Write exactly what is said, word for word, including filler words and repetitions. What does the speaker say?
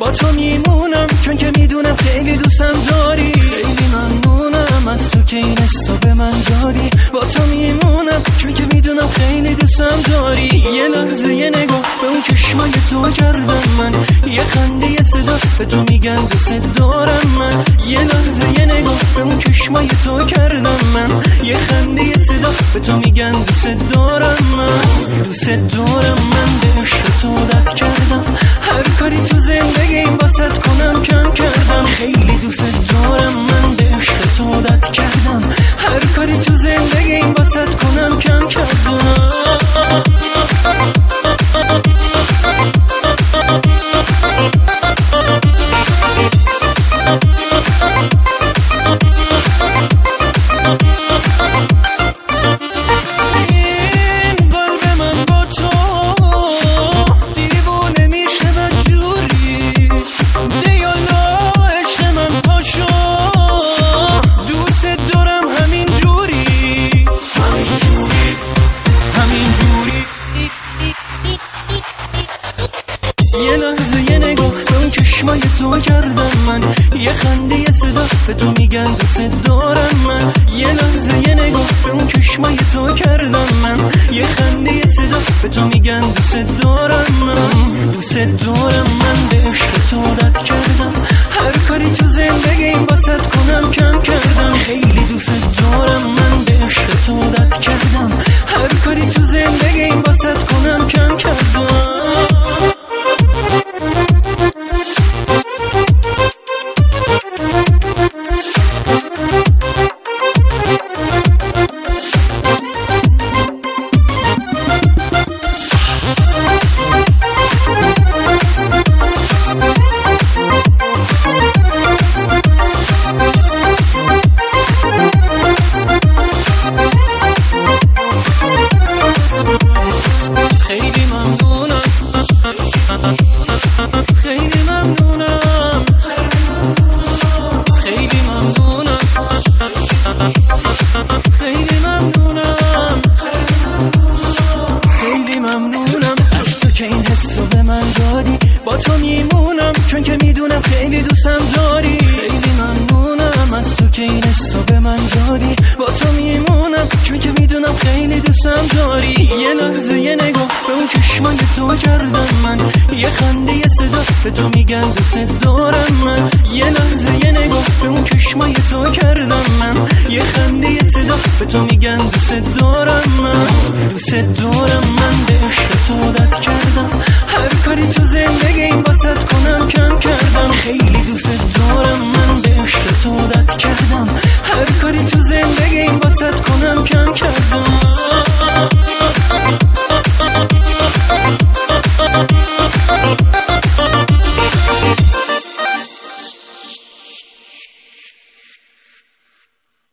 با تو میمونم چون که میدونم خیلی دوستم داری. خیلی ممنونم از تو که این حسو به من داری. با تو میمونم چون که میدونم خیلی دوستم داری. یه لحظه یه نگاه به اون چشمای تو کردم من، یه خنده یه صدا به تو میگن دوست دارم من. یه لحظه یه نگاه به اون چشمای تو کردم من، یه خنده یه صدا به تو میگن دوست دارم من. دوست دارم من به عشق تو عادت کردم، هر کاری تو زندگیم واسط کنم کم کردم. خیلی دوست دارم من به عشق تو عادت کردم، هر کاری تو زندگیم واسط کنم کم کردم. یه لحظه یه نگاه به اون چشمای تو کردم من، یه خنده یه صدا به تو میگن دوست دارم من. یه لحظه یه نگاه به اون چشمای تو کردم من، یه خنده یه صدا به تو میگن دوست دارم من. دوست دارم من به عشق تو عادت کردم، هر کاری تو زندگیم واسط کنم کم کردم. خیلی دوست دارم من به عشق تو عادت کردم، هر کاری تو زندگیم واسط کنم کم کردم. خیلی ممنونم، خیلی ممنونم، خیلی ممنونم، خیلی ممنونم از تو که این حسو به من دادی. با تو میمونم چون که میدونم خیلی دوستم داری. خیلی ممنونم از تو که این حسو به من دادی. با تو میمونم چون که میدونم خیلی دوستم داری. یه لحظه یه نگاه به اون چشمای تو کردم من، یه خنده یه صدا به تو میگن دوست دارم من. یه لحظه یه نگاه به اون چشمای تو کردم من، یه خنده یه صدا به تو میگن دوست دارم من. دوست دارم من به عشق تو عادت کردم، هر کاری تو زندگیم واسط کنم کم کردم. خیلی دوست دارم من به عشق تو عادت کردم، هر کاری تو